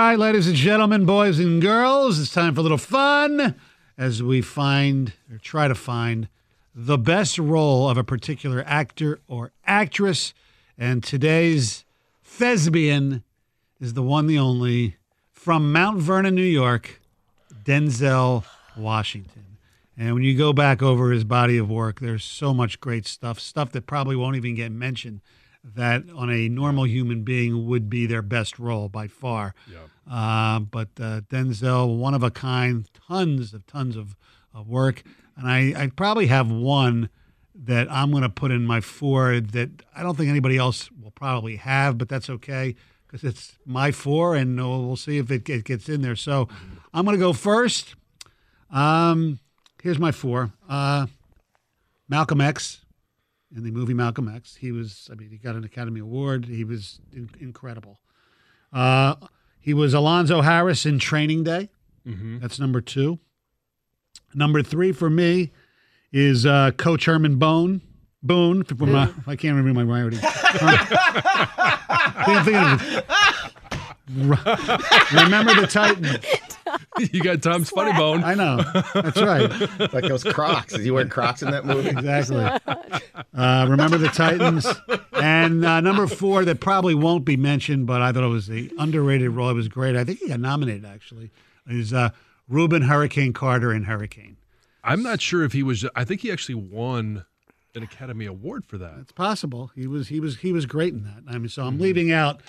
right, ladies and gentlemen, boys and girls, it's time for a little fun as we try to find the best role of a particular actor or actress. And today's thespian is the one, the only, from Mount Vernon, New York, Denzel Washington. And when you go back over his body of work, there's so much great stuff that probably won't even get mentioned, that on a normal human being would be their best role by far. Yeah. But Denzel, one of a kind, tons of work. And I probably have one that I'm going to put in my 4 that I don't think anybody else will probably have, but that's okay because it's my 4, and we'll see if it gets in there. So I'm going to go first. Here's my 4. Malcolm X. In the movie Malcolm X, he got an Academy Award. He was incredible. He was Alonzo Harris in Training Day. Mm-hmm. That's number 2. Number 3 for me is Coach Herman Boone. From, I can't remember my writing. I'm thinking of Remember the Titans. You got Tom's funny bone. I know. That's right. It's like those Crocs. Is he wearing Crocs in that movie? Exactly. Remember the Titans. And number 4 that probably won't be mentioned, but I thought it was the underrated role. It was great. I think he got nominated, actually. Is Reuben Hurricane Carter in Hurricane. I'm not sure if he was. I think he actually won an Academy Award for that. It's possible. He was great in that. I mean, so I'm leaving out,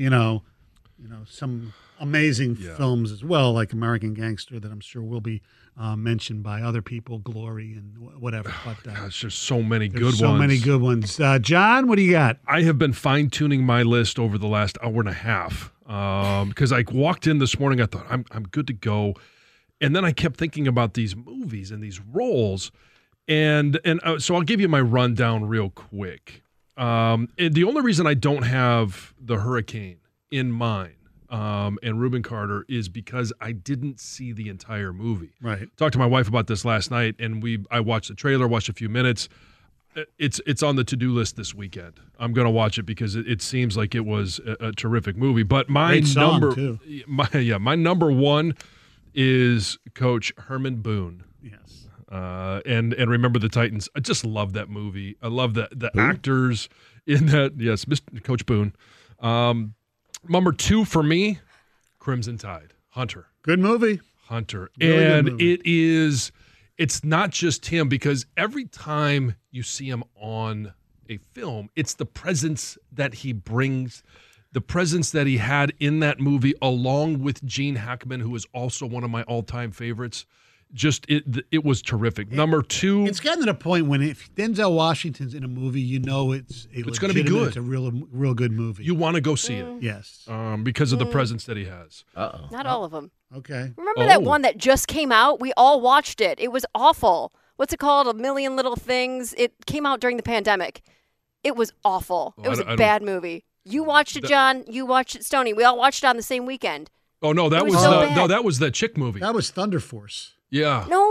some amazing films as well, like American Gangster, that I'm sure will be mentioned by other people, Glory and whatever. But gosh, there's so many good ones. So many good ones. John, what do you got? I have been fine-tuning my list over the last hour and a half because I walked in this morning. I thought, I'm good to go. And then I kept thinking about these movies and these roles. And so I'll give you my rundown real quick. The only reason I don't have the Hurricane in mind and Reuben Carter is because I didn't see the entire movie. Right. Talked to my wife about this last night, and I watched the trailer, watched a few minutes. It's on the to-do list this weekend. I'm going to watch it because it seems like it was a terrific movie. But my number 1 is Coach Herman Boone. Yes. And Remember the Titans. I just love that movie. I love the actors in that. Yes, Mr. Coach Boone. Number 2 for me, Crimson Tide. Hunter. Good movie. Hunter. Really and good movie. it's not just him, because every time you see him on a film, it's the presence that he brings, the presence that he had in that movie, along with Gene Hackman, who is also one of my all-time favorites. Just it was terrific. Number 2, it's gotten to the point when if Denzel Washington's in a movie, it's going to be good. It's a real good movie. You want to go see it. Yes. Because of the presence that he has. Uh-oh. Not all of them. Okay. Remember that one that just came out? We all watched it. It was awful. What's it called? A Million Little Things. It came out during the pandemic. It was awful. It was a bad movie. You watched it, John. You watched it, Stoney. We all watched it on the same weekend. Oh no, that was that was the chick movie. That was Thunder Force. Yeah. No.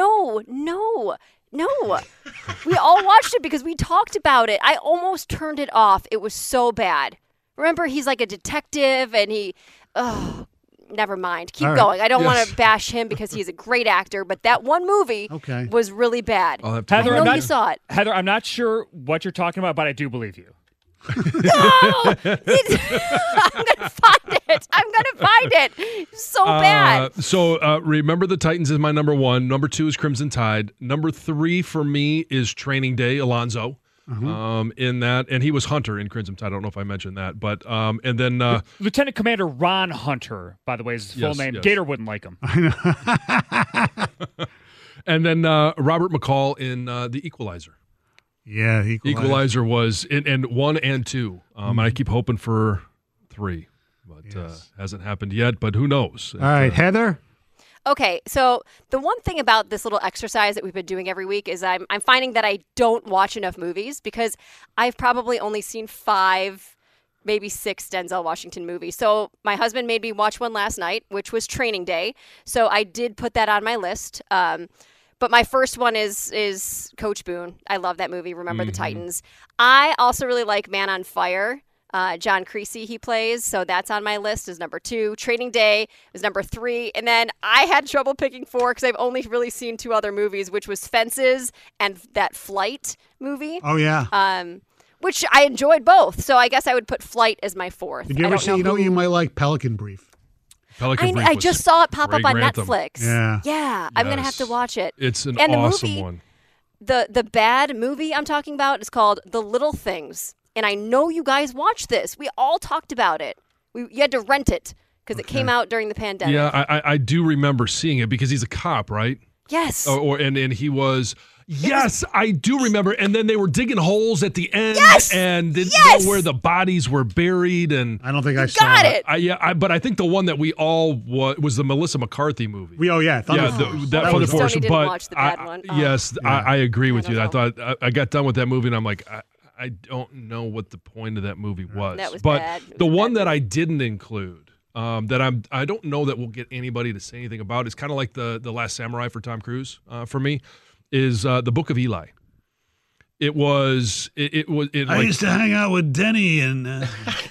We all watched it because we talked about it. I almost turned it off. It was so bad. Remember, he's like a detective and never mind. Keep going. I don't want to bash him because he's a great actor, but that one movie was really bad. Heather, I know you saw it. Heather, I'm not sure what you're talking about, but I do believe you. No! I'm going to find it. So bad. So Remember the Titans is my number 1. Number 2 is Crimson Tide. Number 3 for me is Training Day, Alonzo. In that, and he was Hunter in Crimson Tide. I don't know if I mentioned that, but and then Lieutenant Commander Ron Hunter, by the way, is his full name. Yes. Gator wouldn't like him. And then Robert McCall in The Equalizer. Yeah, Equalizer was in 1 and 2. And I keep hoping for 3, but hasn't happened yet. But who knows? All right, Heather. Okay, so the one thing about this little exercise that we've been doing every week is I'm finding that I don't watch enough movies because I've probably only seen 5, maybe 6 Denzel Washington movies. So my husband made me watch one last night, which was Training Day. So I did put that on my list. But my first one is Coach Boone. I love that movie, Remember the Titans. I also really like Man on Fire. John Creasy he plays, so that's on my list is number 2. Training Day is number 3, and then I had trouble picking 4 because I've only really seen 2 other movies, which was Fences and that Flight movie. Oh, yeah. Which I enjoyed both, so I guess I would put Flight as my 4th. Did you ever see, you might like Pelican Brief? Pelican Brief I was just saw it pop up on Ray Grantham. Netflix. Yeah. I'm going to have to watch it. It's an and the awesome movie, one. The bad movie I'm talking about is called The Little Things. And I know you guys watched this. We all talked about it. You had to rent it because it came out during the pandemic. Yeah, I do remember seeing it because he's a cop, right? Yes. And he was. Yes, I do remember. And then they were digging holes at the end, and didn't know where the bodies were buried. And I don't think I saw got it. But I think the one that we all was the Melissa McCarthy movie. Thunder Force. That Thunder was Force. Stoney didn't But watch the bad one. Oh. Yes, I agree with you. know. I thought I got done with that movie, and I'm like, I don't know what the point of that movie was. That was but bad. It was the a one bad that I didn't include, that I don't know that we'll get anybody to say anything about. It's kind of like the Last Samurai for Tom Cruise for me. Is the Book of Eli. It was. I used to hang out with Denny and.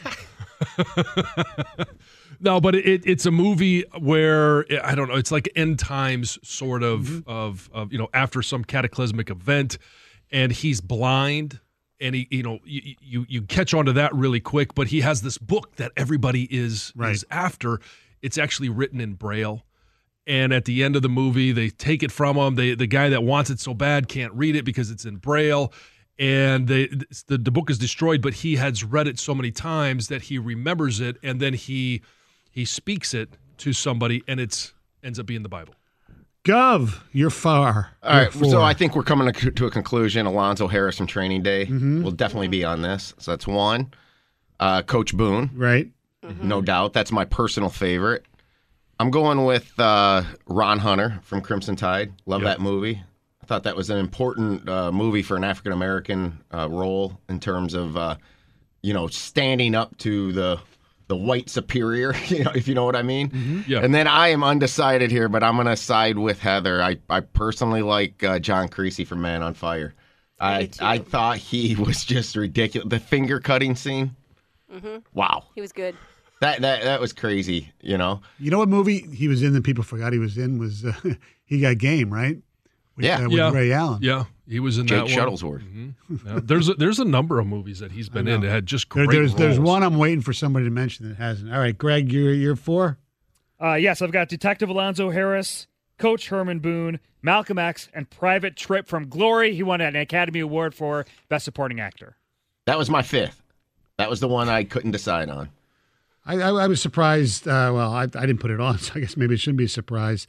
No, but it's a movie where I don't know. It's like end times sort of after some cataclysmic event, and he's blind, and he you catch on to that really quick. But he has this book that everybody is after. It's actually written in Braille. And at the end of the movie, they take it from him. The guy that wants it so bad can't read it because it's in Braille. And the book is destroyed, but he has read it so many times that he remembers it, and then he speaks it to somebody, and it ends up being the Bible. Gov, you're far. All right, so I think we're coming to a conclusion. Alonzo Harris from Training Day will definitely be on this. So that's 1. Coach Boone. Right. No doubt. That's my personal favorite. I'm going with Ron Hunter from Crimson Tide. Love that movie. I thought that was an important movie for an African-American role in terms of, standing up to the white superior, if you know what I mean. Mm-hmm. Yeah. And then I am undecided here, but I'm going to side with Heather. I personally like John Creasy from Man on Fire. I thought he was just ridiculous. The finger-cutting scene. Mm-hmm. Wow. He was good. That was crazy, You know what movie he was in that people forgot he was in was He Got Game, right? With Ray Allen. Yeah, he was in Jake that Shuttlesworth. one. Mm-hmm. Yeah, there's a number of movies that he's been in that had just great roles. There's one I'm waiting for somebody to mention that hasn't. All right, Greg, you're 4? Yes, I've got Detective Alonzo Harris, Coach Herman Boone, Malcolm X, and Private Trip from Glory. He won an Academy Award for Best Supporting Actor. That was my 5th. That was the one I couldn't decide on. I was surprised. I didn't put it on, so I guess maybe it shouldn't be a surprise.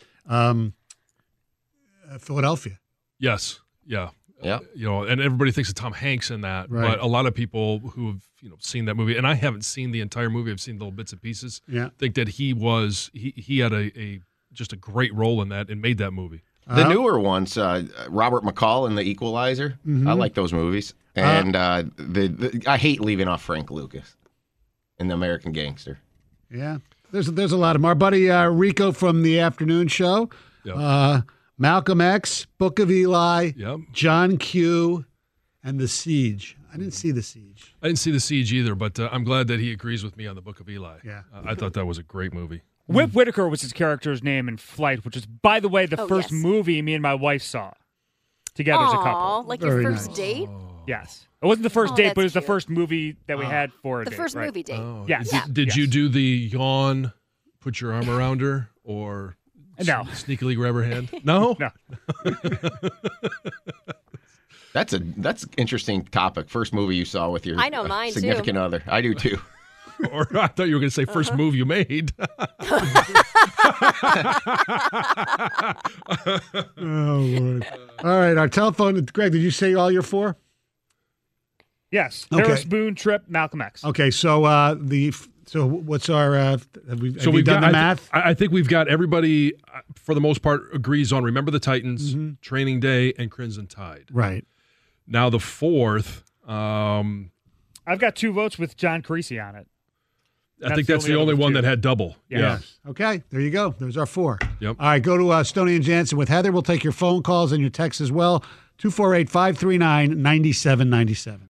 Philadelphia. Yes. Yeah. Yeah. And everybody thinks of Tom Hanks in that, but a lot of people who have seen that movie, and I haven't seen the entire movie. I've seen little bits and pieces. Yeah. Think that he had a just a great role in that and made that movie. The newer ones, Robert McCall and The Equalizer. Mm-hmm. I like those movies, and I hate leaving off Frank Lucas in The American Gangster. Yeah, there's a lot of them. Our buddy Rico from the afternoon show. Yep. Malcolm X, Book of Eli, Yep. John Q, and The Siege. I didn't see The Siege. I didn't see The Siege either, but I'm glad that he agrees with me on the Book of Eli. Yeah. I thought that was a great movie. Whip Whitaker was his character's name in Flight, which is, by the way, the first yes. movie me and my wife saw together as a couple. Like Very your first nice. date? Yes. It wasn't the first Oh, date, that's but it was the cute. first movie that we had for a The date, first right? movie date. Oh, Yes. Did you Yes. do the yawn, put your arm around her, or No. sneakily grab her hand? No? No. That's an interesting topic. First movie you saw with your I know mine, too. significant other. I do too. Or I thought you were going to say first move you made. Oh, Lord. All right, our telephone. Greg, did you say all your 4? Yes. Okay. Harris, Boone, Tripp, Malcolm X. Okay, so what's our? Have we we've done got the math? I think we've got everybody, for the most part, agrees on Remember the Titans, Mm-hmm. Training Day, and Crimson Tide. Right. Now the 4th, I've got 2 votes with John Creasy on it. I think that's the only one that had double. Yeah. Yeah. Yes. Okay, there you go. There's our 4. Yep. All right, go to Stoney and Jansen with Heather. We'll take your phone calls and your texts as well. 248-539-9797.